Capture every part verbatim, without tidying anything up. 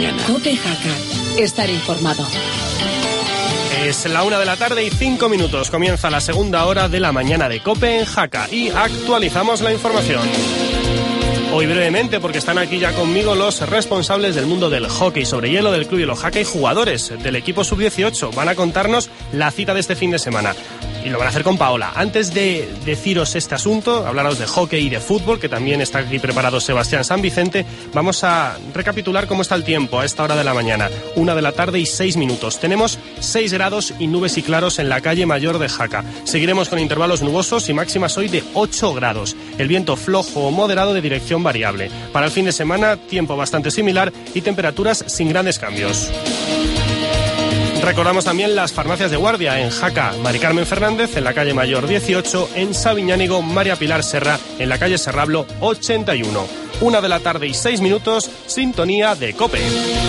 mañana. COPE Jaca. Estar informado. Es la una de la tarde y cinco minutos. Comienza la segunda hora de la mañana de COPE en Jaca y actualizamos la información. Hoy brevemente, porque están aquí ya conmigo los responsables del mundo del hockey sobre hielo del Club Hielo Jaca y jugadores del equipo sub dieciocho. Van a contarnos la cita de este fin de semana. Y lo van a hacer con Paola. Antes de deciros este asunto, hablaros de hockey y de fútbol, que también está aquí preparado Sebastián San Vicente, vamos a recapitular cómo está el tiempo a esta hora de la mañana. Una de la tarde y seis minutos. Tenemos seis grados y nubes y claros en la calle mayor de Jaca. Seguiremos con intervalos nubosos y máximas hoy de ocho grados. El viento flojo o moderado de dirección variable. Para el fin de semana, tiempo bastante similar y temperaturas sin grandes cambios. Recordamos también las farmacias de guardia en Jaca, Mari Carmen Fernández, en la calle Mayor dieciocho, en Sabiñánigo, María Pilar Serra, en la calle Serrablo ochenta y uno. Una de la tarde y seis minutos, sintonía de COPE.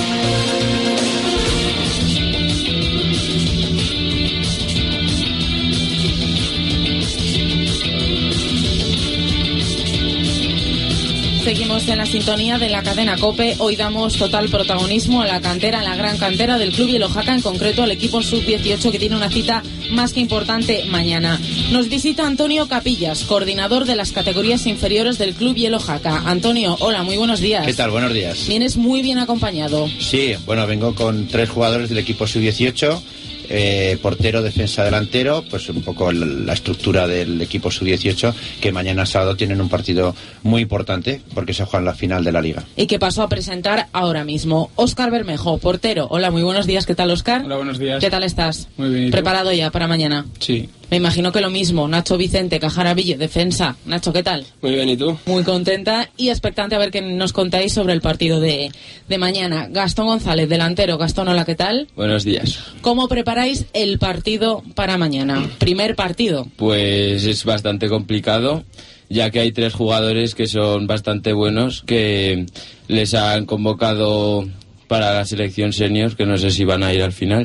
Seguimos en la sintonía de la cadena COPE. Hoy damos total protagonismo a la cantera, a la gran cantera del Club Hielo Jaca, en concreto al equipo sub dieciocho, que tiene una cita más que importante mañana. Nos visita Antonio Capillas, coordinador de las categorías inferiores del Club Hielo Jaca. Antonio, hola, muy buenos días. ¿Qué tal? Buenos días. Vienes muy bien acompañado. Sí, bueno, vengo con tres jugadores del equipo sub dieciocho. Eh, portero, defensa, delantero, pues un poco el, la estructura del equipo sub dieciocho, que mañana sábado tienen un partido muy importante porque se juega en la final de la liga. Y que paso a presentar ahora mismo. Óscar Bermejo, portero. Hola, muy buenos días. ¿Qué tal, Óscar? Hola, buenos días. ¿Qué tal estás? Muy bien. ¿Preparado ya para mañana? Sí. Me imagino que lo mismo. Nacho Vicente, Cajaravillo, defensa. Nacho, ¿qué tal? Muy bien, ¿y tú? Muy contenta y expectante a ver qué nos contáis sobre el partido de, de mañana. Gastón González, delantero. Gastón, hola, ¿qué tal? Buenos días. ¿Cómo preparáis el partido para mañana? Primer partido. Pues es bastante complicado, ya que hay tres jugadores que son bastante buenos, que les han convocado para la selección senior, que no sé si van a ir al final,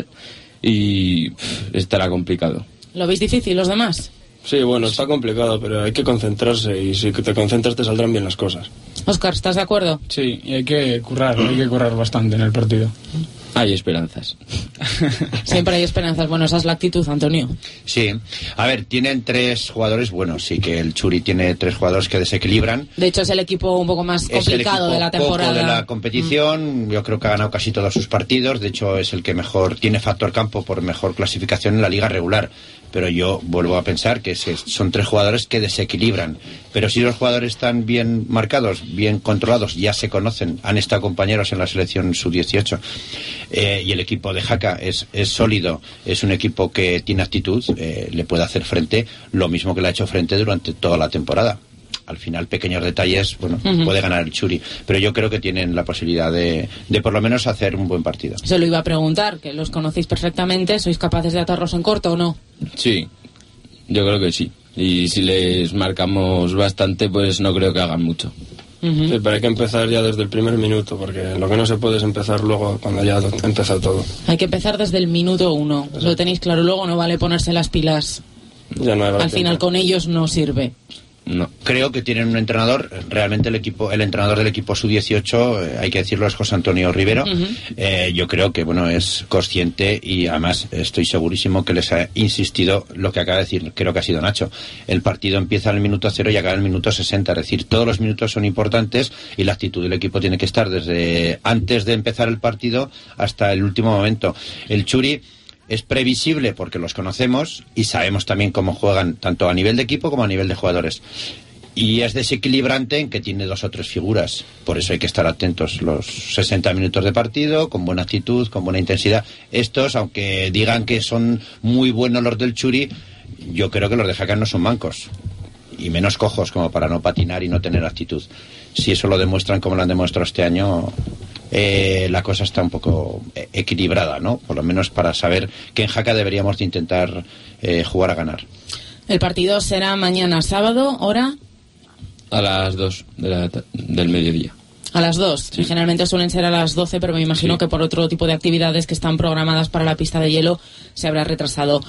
y pff, estará complicado. ¿Lo veis difícil los demás? Sí, bueno, está complicado, pero hay que concentrarse y si te concentras te saldrán bien las cosas. Óscar, ¿estás de acuerdo? Sí, y hay que currar, hay que currar bastante en el partido. Hay esperanzas. Siempre hay esperanzas. Bueno, esa es la actitud, Antonio. Sí. A ver, tienen tres jugadores buenos. Sí que el Churi tiene tres jugadores que desequilibran. De hecho, es el equipo un poco más complicado de la temporada. Poco de la competición. Mm. Yo creo que ha ganado casi todos sus partidos. De hecho, es el que mejor tiene factor campo por mejor clasificación en la liga regular. Pero yo vuelvo a pensar que son tres jugadores que desequilibran. Pero si los jugadores están bien marcados, bien controlados, ya se conocen, han estado compañeros en la selección sub dieciocho, eh, y el equipo de Jaca es, es sólido, es un equipo que tiene actitud, eh, le puede hacer frente, lo mismo que le ha hecho frente durante toda la temporada. Al final, pequeños detalles, bueno, uh-huh. puede ganar el Churi, pero yo creo que tienen la posibilidad de, de por lo menos hacer un buen partido. Se lo iba a preguntar, que los conocéis perfectamente, ¿sois capaces de atarlos en corto o no? Sí, yo creo que sí. Y si les marcamos bastante, pues no creo que hagan mucho. Uh-huh. Sí, pero hay que empezar ya desde el primer minuto, porque lo que no se puede es empezar luego cuando ya ha empezado todo. Hay que empezar desde el minuto uno. Exacto. Lo tenéis claro, luego no vale ponerse las pilas. Ya no hay Al final tiempo. Con ellos no sirve. No, creo que tienen un entrenador, realmente el equipo, el entrenador del equipo sub dieciocho, eh, hay que decirlo, es José Antonio Rivero. Uh-huh. eh, yo creo que bueno es consciente y además estoy segurísimo que les ha insistido lo que acaba de decir, creo que ha sido Nacho. El partido empieza en el minuto cero y acaba en el minuto sesenta, es decir, todos los minutos son importantes y la actitud del equipo tiene que estar desde antes de empezar el partido hasta el último momento. El Churi es previsible porque los conocemos y sabemos también cómo juegan tanto a nivel de equipo como a nivel de jugadores. Y es desequilibrante en que tiene dos o tres figuras. Por eso hay que estar atentos los sesenta minutos de partido, con buena actitud, con buena intensidad. Estos, aunque digan que son muy buenos los del Churi, yo creo que los de Jaca no son mancos. Y menos cojos como para no patinar y no tener actitud. Si eso lo demuestran como lo han demostrado este año... Eh, la cosa está un poco equilibrada, ¿no? Por lo menos para saber que en Jaca deberíamos de intentar eh, jugar a ganar. El partido será mañana sábado, ¿hora? A las dos de la, del mediodía. A las dos. Sí. Generalmente suelen ser a las doce, pero me imagino sí. que por otro tipo de actividades que están programadas para la pista de hielo se habrá retrasado.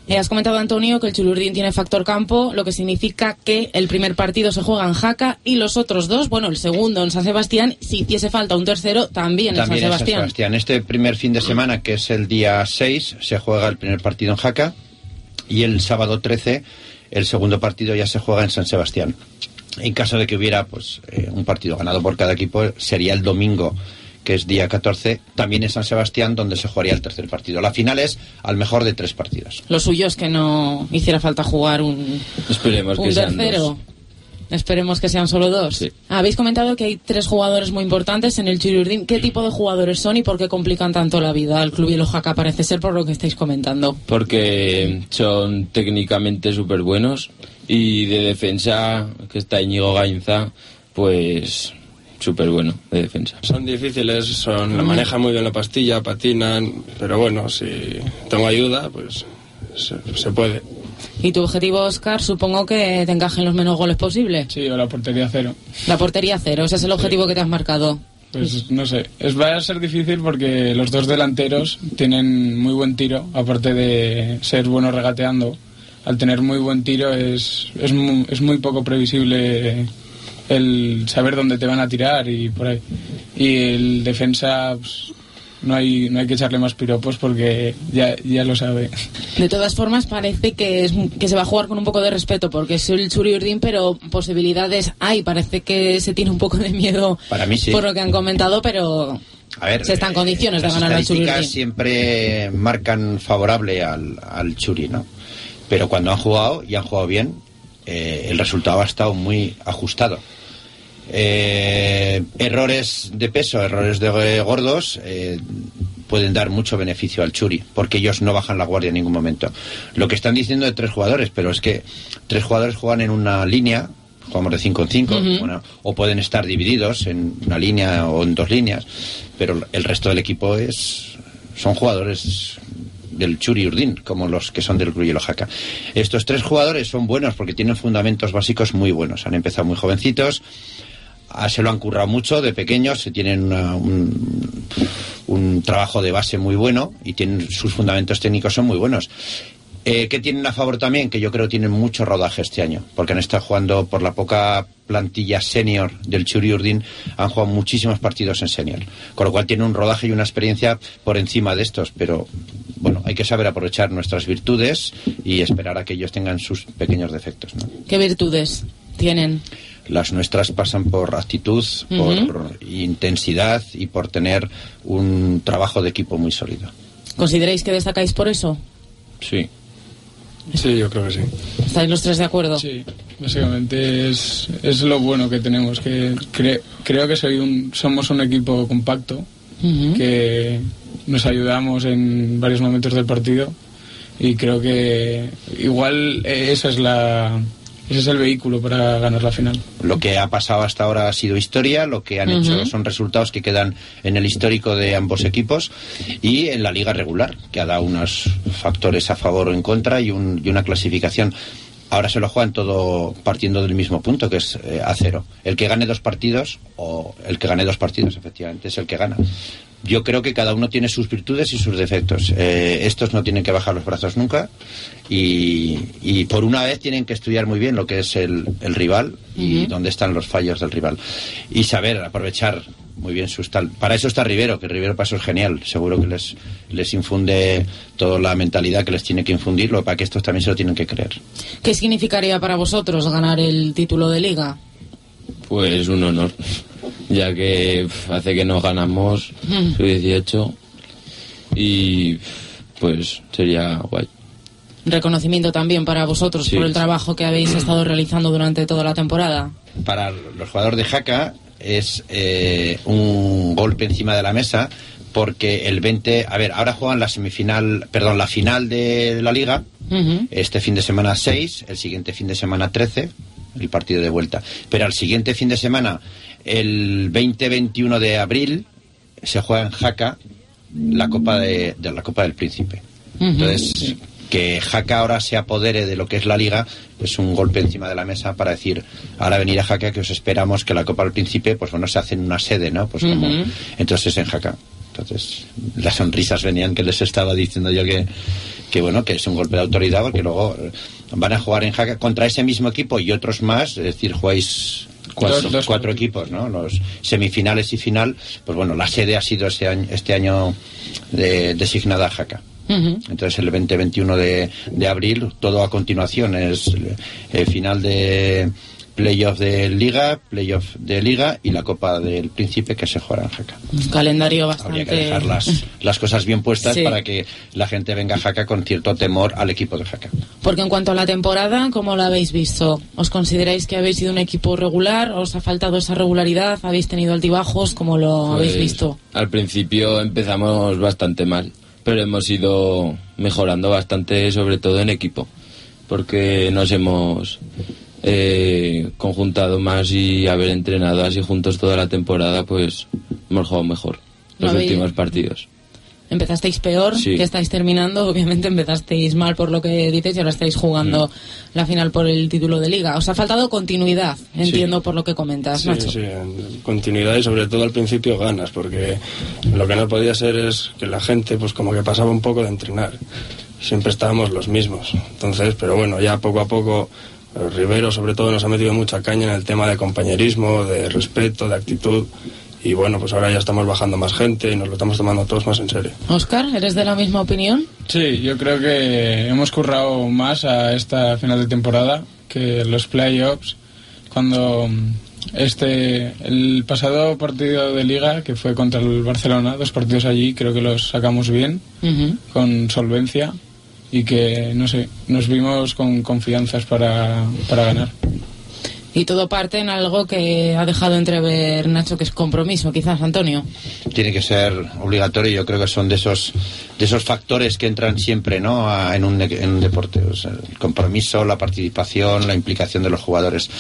Eh, has comentado, Antonio, que el Churiurdin tiene factor campo, lo que significa que el primer partido se juega en Jaca y los otros dos, bueno, el segundo en San Sebastián, si hiciese falta un tercero, también, también en San Sebastián. en San Sebastián. Este primer fin de semana, que es el día seis, se juega el primer partido en Jaca y el sábado trece el segundo partido ya se juega en San Sebastián. En caso de que hubiera pues eh, un partido ganado por cada equipo, sería el domingo, que es día catorce, también en San Sebastián, donde se jugaría el tercer partido. La final es al mejor de tres partidos. Lo suyo es que no hiciera falta jugar un, Esperemos un que sean tercero. dos. Esperemos que sean solo dos. Sí. Habéis comentado que hay tres jugadores muy importantes en el Churiurdin. ¿Qué tipo de jugadores son y por qué complican tanto la vida al Club Hielo Jaca? Parece ser por lo que estáis comentando. Porque son técnicamente súper buenos y de defensa, que está Íñigo Gainza, pues súper bueno de defensa. Son difíciles, son la manejan muy bien la pastilla, patinan, pero bueno, si tengo ayuda, pues se, se puede. ¿Y tu objetivo, Óscar, supongo que te encajen los menos goles posible? Sí, o la portería cero. La portería cero, ese es el objetivo sí. que te has marcado. Pues no sé, es, va a ser difícil porque los dos delanteros tienen muy buen tiro, aparte de ser buenos regateando. Al tener muy buen tiro es, es, muy, es muy poco previsible el saber dónde te van a tirar y por ahí. Y el defensa, pues, no hay no hay que echarle más piropos porque ya, ya lo sabe. De todas formas, parece que, es, que se va a jugar con un poco de respeto porque es el Churiurdin, pero posibilidades hay. Parece que se tiene un poco de miedo Para mí, sí. por lo que han comentado, pero a ver, se está en condiciones de ganar al Churiurdin. Las estadísticas siempre marcan favorable al, al Churi, ¿no? Pero cuando han jugado, y han jugado bien, eh, el resultado ha estado muy ajustado. Eh, errores de peso, errores de gordos eh, pueden dar mucho beneficio al Churi, porque ellos no bajan la guardia en ningún momento. Lo que están diciendo de tres jugadores, pero es que tres jugadores juegan en una línea, jugamos de cinco en cinco, uh-huh. bueno, o pueden estar divididos en una línea o en dos líneas, pero el resto del equipo es son jugadores del Churiurdin, como los que son del Club Hielo Jaca. Estos tres jugadores son buenos porque tienen fundamentos básicos muy buenos, han empezado muy jovencitos. Ah, se lo han currado mucho de pequeños, se tienen una, un, un trabajo de base muy bueno y tienen sus fundamentos técnicos son muy buenos. Eh, ¿Qué tienen a favor también? Que yo creo que tienen mucho rodaje este año, porque han estado jugando por la poca plantilla senior del Churiurdin, han jugado muchísimos partidos en senior, con lo cual tienen un rodaje y una experiencia por encima de estos, pero bueno, hay que saber aprovechar nuestras virtudes y esperar a que ellos tengan sus pequeños defectos, ¿no? ¿Qué virtudes tienen? Las nuestras pasan por actitud, uh-huh. por intensidad y por tener un trabajo de equipo muy sólido. ¿Consideráis que destacáis por eso? Sí. Sí, yo creo que sí. ¿Estáis los tres de acuerdo? Sí, básicamente es, es lo bueno que tenemos, que cre, creo que soy un, somos un equipo compacto, uh-huh. que nos ayudamos en varios momentos del partido y creo que igual esa es la... Ese es el vehículo para ganar la final. Lo que ha pasado hasta ahora ha sido historia, lo que han uh-huh. hecho son resultados que quedan en el histórico de ambos equipos y en la liga regular, que ha dado unos factores a favor o en contra y, un, y una clasificación. Ahora se lo juegan todo partiendo del mismo punto, que es eh, a cero. El que gane dos partidos, o el que gane dos partidos, efectivamente, es el que gana. Yo creo que cada uno tiene sus virtudes y sus defectos. Eh, estos no tienen que bajar los brazos nunca y, y por una vez tienen que estudiar muy bien lo que es el, el rival y uh-huh. dónde están los fallos del rival. Y saber aprovechar muy bien sus tal. Para eso está Rivero, que Rivero para eso es genial. Seguro que les, les infunde toda la mentalidad que les tiene que infundir, lo para que estos también se lo tienen que creer. ¿Qué significaría para vosotros ganar el título de liga? Pues un honor, ya que hace que no ganamos mm. sub dieciocho y pues sería guay. Reconocimiento también para vosotros sí. por el trabajo que habéis estado realizando durante toda la temporada. Para los jugadores de Jaca es eh, un golpe encima de la mesa porque el veinte, a ver, ahora juegan la semifinal, perdón, la final de la liga, uh-huh. este fin de semana seis, el siguiente fin de semana trece, el partido de vuelta, pero al siguiente fin de semana, el veinte veintiuno de abril, se juega en Jaca la Copa de, de la Copa del Príncipe. Uh-huh. Entonces, que Jaca ahora se apodere de lo que es la liga es un golpe encima de la mesa para decir, ahora venir a Jaca que os esperamos que la Copa del Príncipe, pues bueno, se hace en una sede, ¿no? Pues como, uh-huh. entonces en Jaca. Entonces, las sonrisas venían que les estaba diciendo yo que, que bueno, que es un golpe de autoridad, porque luego van a jugar en Jaca contra ese mismo equipo y otros más, es decir, jugáis cuatro, dos, dos, cuatro equipos, ¿no? Los semifinales y final, pues bueno, la sede ha sido ese año, este año de, designada a Jaca. Uh-huh. Entonces el veinte veintiuno de, de abril, todo a continuación, es el final de playoff de Liga, playoff de Liga y la Copa del Príncipe, que se jugará en Jaca. Un calendario bastante... Habría que dejar las, las cosas bien puestas, sí, para que la gente venga a Jaca con cierto temor al equipo de Jaca. Porque en cuanto a la temporada, ¿cómo la habéis visto? ¿Os consideráis que habéis sido un equipo regular? ¿Os ha faltado esa regularidad? ¿Habéis tenido altibajos? ¿Cómo lo pues, habéis visto? Al principio empezamos bastante mal, pero hemos ido mejorando bastante, sobre todo en equipo, porque nos hemos... Eh, conjuntado más y haber entrenado así juntos toda la temporada, pues hemos jugado mejor los habéis... últimos partidos. Empezasteis peor, sí, que estáis terminando, obviamente empezasteis mal por lo que dices y ahora estáis jugando mm. la final por el título de Liga. Os ha faltado continuidad, entiendo, sí, por lo que comentas, sí, Nacho. Sí, continuidad y sobre todo al principio ganas, porque lo que no podía ser es que la gente pues como que pasaba un poco de entrenar. Siempre estábamos los mismos. Entonces, pero bueno, ya poco a poco... Rivero sobre todo nos ha metido mucha caña en el tema de compañerismo, de respeto, de actitud, y bueno, pues ahora ya estamos bajando más gente y nos lo estamos tomando todos más en serio. Óscar, ¿eres de la misma opinión? Sí, yo creo que hemos currado más a esta final de temporada que los playoffs, cuando este el pasado partido de Liga, que fue contra el Barcelona, dos partidos allí, creo que los sacamos bien, uh-huh, con solvencia. Y que, no sé, nos vimos con confianzas para, para ganar. Y todo parte en algo que ha dejado entrever Nacho, que es compromiso, quizás, Antonio. Tiene que ser obligatorio, yo creo que son de esos de esos factores que entran siempre, ¿no?, a, en, un, en un deporte. O sea, el compromiso, la participación, la implicación de los jugadores.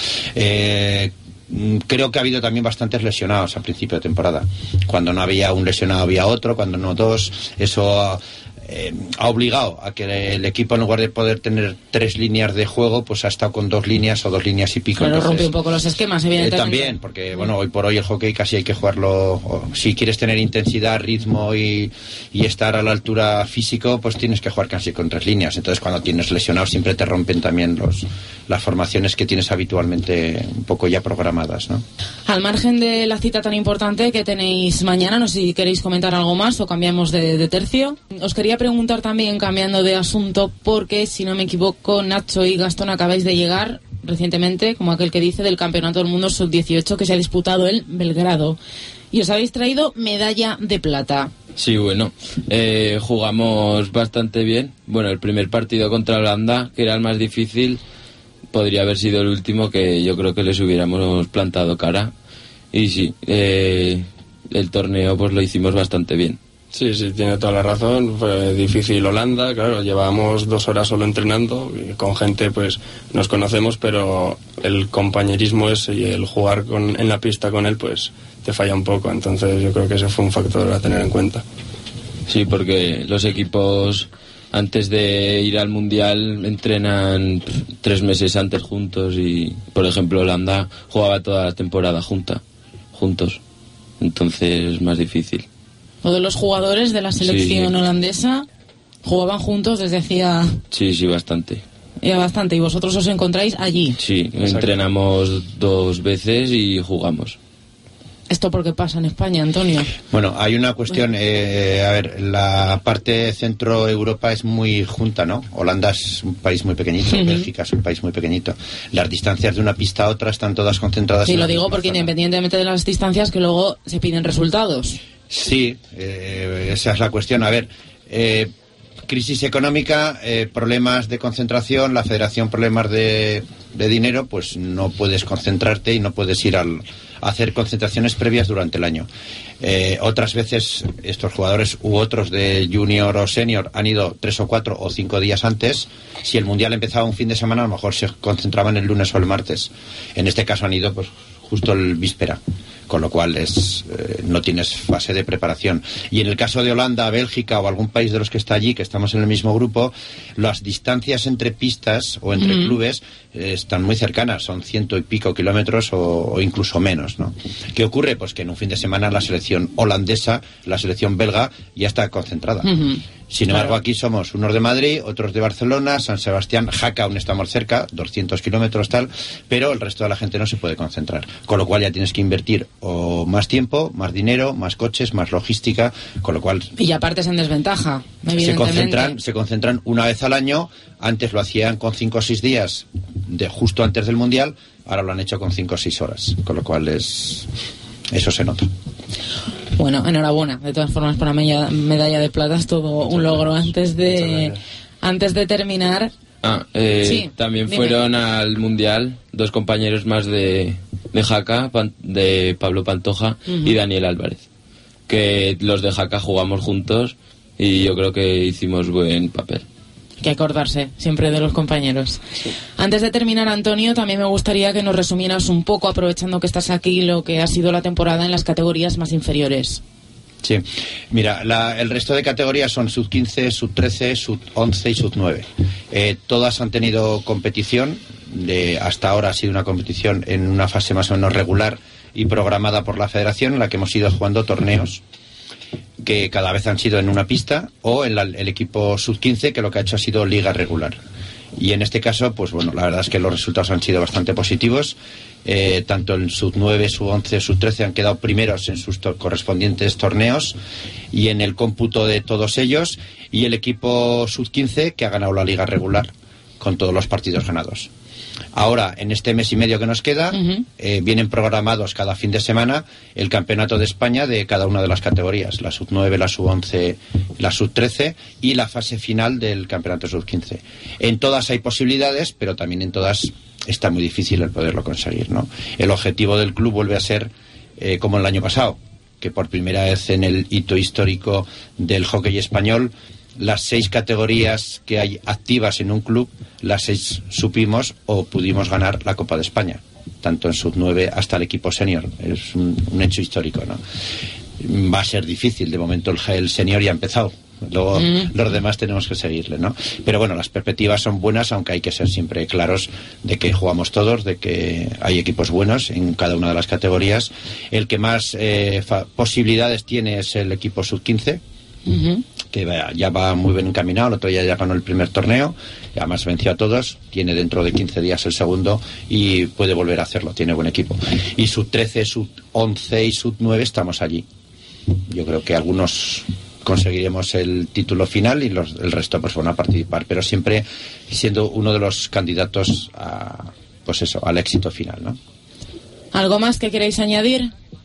Eh, creo que ha habido también bastantes lesionados a principio de temporada. Cuando no había un lesionado había otro, cuando no dos. Eso... Eh, ha obligado a que el equipo, en lugar de poder tener tres líneas de juego, pues ha estado con dos líneas o dos líneas y pico. Pero entonces, rompe un poco los esquemas, evidentemente. Eh, también, porque bueno, hoy por hoy el hockey casi hay que jugarlo, o, si quieres tener intensidad, ritmo y, y estar a la altura físico, pues tienes que jugar casi con tres líneas. Entonces cuando tienes lesionados siempre te rompen también los las formaciones que tienes habitualmente un poco ya programadas, ¿no? Al margen de la cita tan importante que tenéis mañana, no sé si queréis comentar algo más o cambiamos de, de tercio. Os quería preguntar también, cambiando de asunto, porque si no me equivoco, Nacho y Gastón acabáis de llegar recientemente, como aquel que dice, del Campeonato del Mundo sub dieciocho que se ha disputado en Belgrado, y os habéis traído medalla de plata. Sí, bueno, eh, jugamos bastante bien. Bueno, el primer partido contra Holanda, que era el más difícil, podría haber sido el último, que yo creo que les hubiéramos plantado cara, y sí, eh, el torneo pues lo hicimos bastante bien. Sí, sí, tiene toda la razón. Fue difícil Holanda, claro, llevábamos dos horas solo entrenando y con gente pues nos conocemos, pero el compañerismo ese y el jugar con, en la pista con él pues te falla un poco, entonces yo creo que ese fue un factor a tener en cuenta. Sí, porque los equipos antes de ir al Mundial entrenan tres meses antes juntos y, por ejemplo, Holanda jugaba toda la temporada junta, juntos, entonces es más difícil. Todos los jugadores de la selección sí. holandesa jugaban juntos desde hacía... Sí, sí, bastante. Ya bastante. ¿Y vosotros os encontráis allí? Sí, Exacto. Entrenamos dos veces y jugamos. ¿Esto por qué pasa en España, Antonio? Bueno, hay una cuestión, eh, a ver, la parte centro Europa es muy junta, ¿no? Holanda es un país muy pequeñito, uh-huh. Bélgica es un país muy pequeñito. Las distancias de una pista a otra están todas concentradas. Sí, en lo la digo porque zona. Independientemente de las distancias, que luego se piden resultados. Sí, eh, esa es la cuestión. A ver, eh, crisis económica, eh, problemas de concentración, la federación problemas de, de dinero, pues no puedes concentrarte y no puedes ir al, a hacer concentraciones previas durante el año. Eh, otras veces estos jugadores u otros de junior o senior han ido tres o cuatro o cinco días antes. Si el mundial empezaba un fin de semana, a lo mejor se concentraban el lunes o el martes. En este caso han ido pues justo el víspera, con lo cual es eh, no tienes fase de preparación. Y en el caso de Holanda, Bélgica o algún país de los que está allí, que estamos en el mismo grupo, las distancias entre pistas o entre mm. clubes eh, están muy cercanas, son ciento y pico kilómetros o, o incluso menos, ¿no? ¿Qué ocurre? Pues que en un fin de semana la selección holandesa, la selección belga ya está concentrada. Mm-hmm. Sin embargo, aquí somos unos de Madrid, otros de Barcelona, San Sebastián, Jaca aún estamos cerca, doscientos kilómetros tal, pero el resto de la gente no se puede concentrar. Con lo cual ya tienes que invertir o más tiempo, más dinero, más coches, más logística, con lo cual... Y aparte es en desventaja, se concentran, se concentran una vez al año. Antes lo hacían con cinco o seis días, de justo antes del Mundial, ahora lo han hecho con cinco o seis horas, con lo cual es... eso se nota. Bueno, enhorabuena, de todas formas, por la medalla, medalla de plata es todo un logro. Antes de antes de terminar... Ah, eh, sí, también dime. fueron al Mundial dos compañeros más de, de Jaca, Pan- de Pablo Pantoja Uh-huh. y Daniel Álvarez, que los de Jaca jugamos juntos y yo creo que hicimos buen papel. Hay que acordarse siempre de los compañeros. Antes de terminar, Antonio, también me gustaría que nos resumieras un poco, aprovechando que estás aquí, lo que ha sido la temporada en las categorías más inferiores. Sí, mira, la, el resto de categorías son sub quince, sub trece, sub once y sub nueve. Eh, todas han tenido competición, de, hasta ahora ha sido una competición en una fase más o menos regular y programada por la federación, en la que hemos ido jugando torneos que cada vez han sido en una pista, o en la, el equipo sub quince, que lo que ha hecho ha sido liga regular. Y en este caso, pues bueno, la verdad es que los resultados han sido bastante positivos. Eh, tanto el sub nueve, sub once, sub trece han quedado primeros en sus to- correspondientes torneos y en el cómputo de todos ellos, y el equipo sub quince, que ha ganado la liga regular con todos los partidos ganados. Ahora, en este mes y medio que nos queda, uh-huh. eh, vienen programados cada fin de semana el campeonato de España de cada una de las categorías, la sub nueve, la sub once, la sub trece y la fase final del campeonato sub quince. En todas hay posibilidades, pero también en todas está muy difícil el poderlo conseguir, ¿no? El objetivo del club vuelve a ser, eh, como el año pasado, que por primera vez en el hito histórico del hockey español, las seis categorías que hay activas en un club, las seis supimos o pudimos ganar la Copa de España, tanto en sub nueve hasta el equipo senior. Es un, un hecho histórico, ¿no? Va a ser difícil, de momento el, el senior ya ha empezado, luego mm. los demás tenemos que seguirle, ¿no? Pero bueno, las perspectivas son buenas, aunque hay que ser siempre claros de que jugamos todos, de que hay equipos buenos en cada una de las categorías. El que más eh, fa- posibilidades tiene es el equipo sub quince, Uh-huh. que va, ya va muy bien encaminado. El otro día ya ganó el primer torneo, y además venció a todos, tiene dentro de quince días el segundo y puede volver a hacerlo, tiene buen equipo. Y sub trece, sub once y sub nueve estamos allí. Yo creo que algunos conseguiremos el título final y los, el resto pues van a participar, pero siempre siendo uno de los candidatos a, pues eso, al éxito final, ¿no? ¿Algo más que queréis añadir?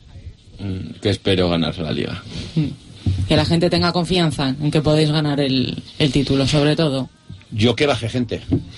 Mm, que espero ganar la liga. Mm. Que la gente tenga confianza en que podéis ganar el, el título, sobre todo. Yo que baje gente.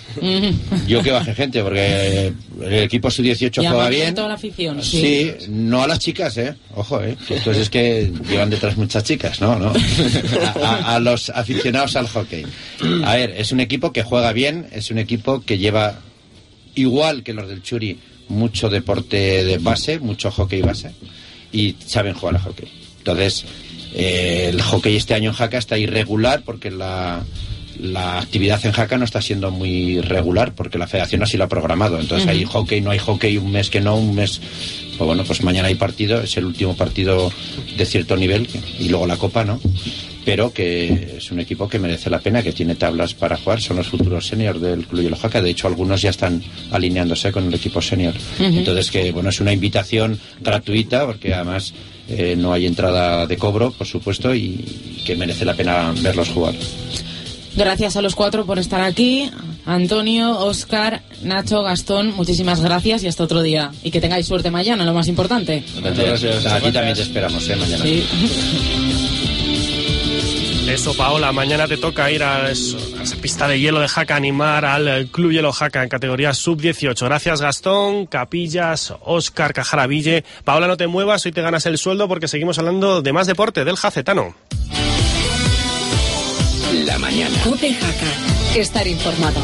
Yo que baje gente, porque el equipo sub dieciocho y juega bien. Toda la afición, sí. Sí, no a las chicas, ¿eh? Ojo, ¿eh? Entonces es que llevan detrás muchas chicas, ¿no? ¿No? A, a, a los aficionados al hockey. A ver, es un equipo que juega bien, es un equipo que lleva, igual que los del Churi, mucho deporte de base, mucho hockey base, y saben jugar al hockey. Entonces, eh, el hockey este año en Jaca está irregular porque la... la actividad en Jaca no está siendo muy regular porque la federación así lo ha programado. Entonces uh-huh. hay hockey, no hay hockey, un mes que no, un mes... Pues bueno, pues mañana hay partido, es el último partido de cierto nivel y luego la Copa, ¿no? Pero que es un equipo que merece la pena, que tiene tablas para jugar, son los futuros seniors del Club Hielo Jaca. De hecho, algunos ya están alineándose con el equipo senior. Uh-huh. Entonces, que bueno, es una invitación gratuita porque además eh, no hay entrada de cobro, por supuesto, y que merece la pena verlos jugar. Gracias a los cuatro por estar aquí. Antonio, Óscar, Nacho, Gastón, muchísimas gracias y hasta otro día. Y que tengáis suerte mañana, lo más importante. Gracias. Gracias. A ti también te esperamos, ¿eh? Mañana. Sí. Eso, Paola, mañana te toca ir a, eso, a esa pista de hielo de Jaca, animar al Club Hielo Jaca en categoría sub dieciocho. Gracias, Gastón, Capillas, Óscar, Cajaraville. Paola, no te muevas, hoy te ganas el sueldo porque seguimos hablando de más deporte, del Jacetano. La mañana. COPE Jaca. Estar informado.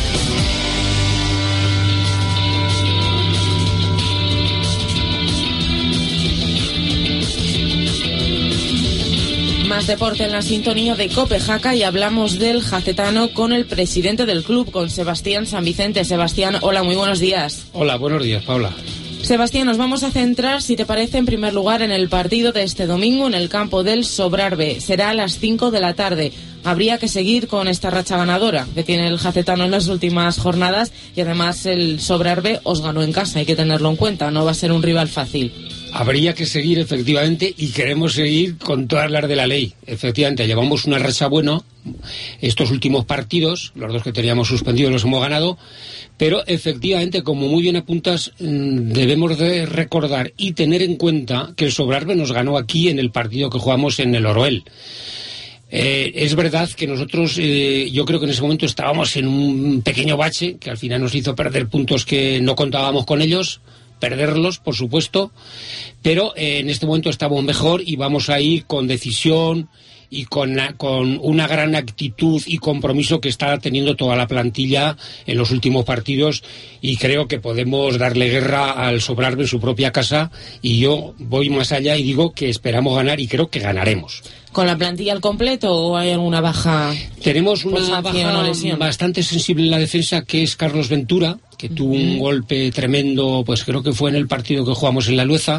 Más deporte en la sintonía de COPE Jaca y hablamos del Jacetano con el presidente del club, con Sebastián San Vicente. Sebastián, hola, muy buenos días. Hola, buenos días, Paula. Sebastián, nos vamos a centrar, si te parece, en primer lugar en el partido de este domingo en el campo del Sobrarbe. Será a las cinco de la tarde. habría que seguir con esta racha ganadora que tiene el jacetano en las últimas jornadas, y además el Sobrarbe os ganó en casa, hay que tenerlo en cuenta, no va a ser un rival fácil. Habría que seguir, efectivamente, y queremos seguir con todas las de la ley. Efectivamente, llevamos una racha buena. Estos últimos partidos, los dos que teníamos suspendidos los hemos ganado, pero efectivamente, como muy bien apuntas, debemos de recordar y tener en cuenta que el Sobrarbe nos ganó aquí en el partido que jugamos en el Oroel. Eh, es verdad que nosotros, eh, yo creo que en ese momento estábamos en un pequeño bache, que al final nos hizo perder puntos que no contábamos con ellos, perderlos, por supuesto, pero eh, en este momento estamos mejor y vamos a ir con decisión y con, con una gran actitud y compromiso que está teniendo toda la plantilla en los últimos partidos, y creo que podemos darle guerra al Sobrarbe en su propia casa, y yo voy más allá y digo que esperamos ganar y creo que ganaremos. ¿Con la plantilla al completo o hay alguna baja? Tenemos una baja bastante sensible en la defensa, que es Carlos Ventura, que tuvo uh-huh. un golpe tremendo, pues creo que fue en el partido que jugamos en La Lueza,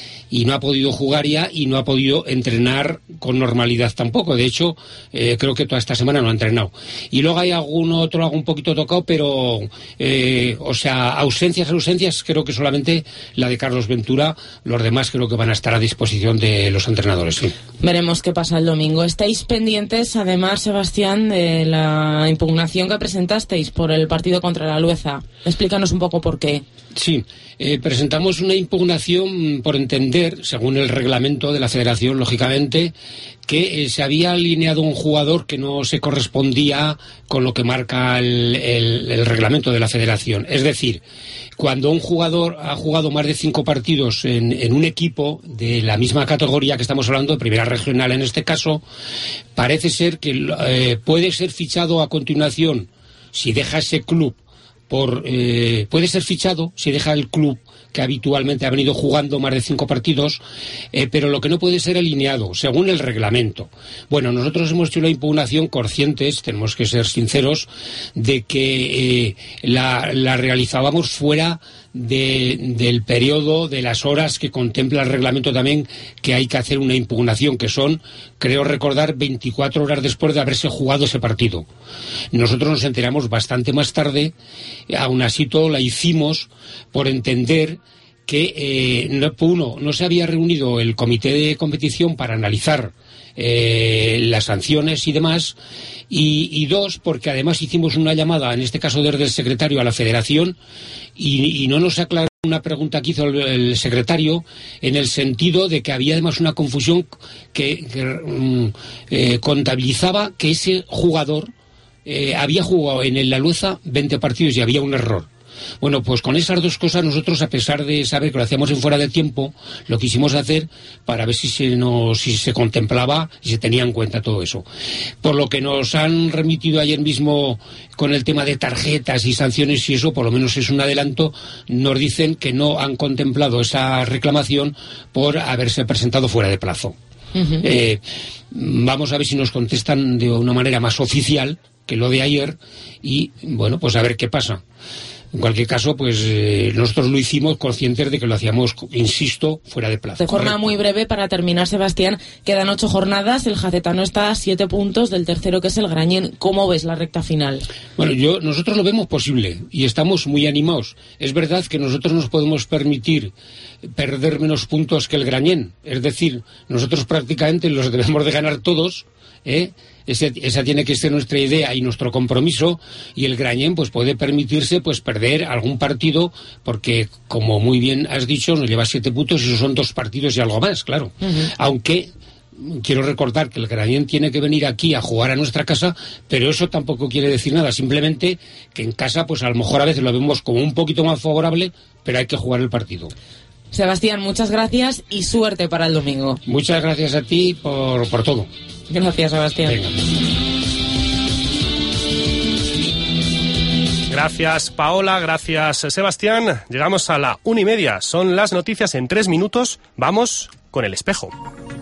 y no ha podido jugar ya y no ha podido entrenar con normalidad tampoco. De hecho, eh, creo que toda esta semana no ha entrenado. Y luego hay algún otro, algún poquito tocado, pero, eh, o sea, ausencias, ausencias, creo que solamente la de Carlos Ventura. Los demás creo que van a estar a disposición de los entrenadores, sí. Veremos qué pasa el domingo. Estáis pendientes, además, Sebastián, de la impugnación que presentasteis por el partido contra la Lueza. Explícanos un poco por qué. Sí, eh, presentamos una impugnación por entender, según el reglamento de la Federación, lógicamente, que eh, se había alineado un jugador que no se correspondía con lo que marca el, el, el reglamento de la Federación. Es decir, cuando un jugador ha jugado más de cinco partidos en, en un equipo de la misma categoría que estamos hablando, de primera regional en este caso, parece ser que eh, puede ser fichado a continuación si deja ese club. Por, eh, puede ser fichado si deja el club que habitualmente ha venido jugando más de cinco partidos, eh, pero lo que no puede ser alineado, según el reglamento. Bueno, nosotros hemos hecho una impugnación conscientes, tenemos que ser sinceros, de que eh, la, la realizábamos fuera de, del periodo, de las horas que contempla el reglamento también, que hay que hacer una impugnación, que son, creo recordar, veinticuatro horas después de haberse jugado ese partido. Nosotros nos enteramos bastante más tarde, aún así todo la hicimos por entender que, eh, no, uno, no se había reunido el comité de competición para analizar eh, las sanciones y demás, y, y dos, porque además hicimos una llamada, en este caso desde el secretario, a la federación, y, y no nos aclaró una pregunta que hizo el, el secretario, en el sentido de que había además una confusión que, que um, eh, contabilizaba que ese jugador eh, había jugado en el La Lueza veinte partidos y había un error. Bueno, pues con esas dos cosas nosotros, a pesar de saber que lo hacíamos en fuera de tiempo, lo quisimos hacer para ver si se nos, si se contemplaba y se tenía en cuenta todo eso. Por lo que nos han remitido ayer mismo con el tema de tarjetas y sanciones y eso, por lo menos es un adelanto, nos dicen que no han contemplado esa reclamación por haberse presentado fuera de plazo. Uh-huh. Eh, vamos a ver si nos contestan de una manera más oficial que lo de ayer y, bueno, pues a ver qué pasa. En cualquier caso, pues eh, nosotros lo hicimos conscientes de que lo hacíamos, insisto, fuera de plazo. De forma muy breve, para terminar, Sebastián, quedan ocho jornadas, el jacetano está a siete puntos del tercero, que es el Grañén. ¿Cómo ves la recta final? Bueno, yo nosotros lo vemos posible y estamos muy animados. Es verdad que nosotros nos podemos permitir perder menos puntos que el Grañén. Es decir, nosotros prácticamente los debemos de ganar todos, ¿eh? Ese, esa tiene que ser nuestra idea y nuestro compromiso, y el Grañén pues puede permitirse pues perder algún partido, porque como muy bien has dicho, nos lleva siete puntos y esos son dos partidos y algo más, claro. Uh-huh. Aunque quiero recordar que el Grañén tiene que venir aquí a jugar a nuestra casa, pero eso tampoco quiere decir nada, simplemente que en casa pues a lo mejor a veces lo vemos como un poquito más favorable, pero hay que jugar el partido. Sebastián, muchas gracias y suerte para el domingo. Muchas gracias a ti por, por todo. Gracias, Sebastián. Venga. Gracias, Paola. Gracias, Sebastián. Llegamos a la una y media. Son las noticias en tres minutos. Vamos con El Espejo.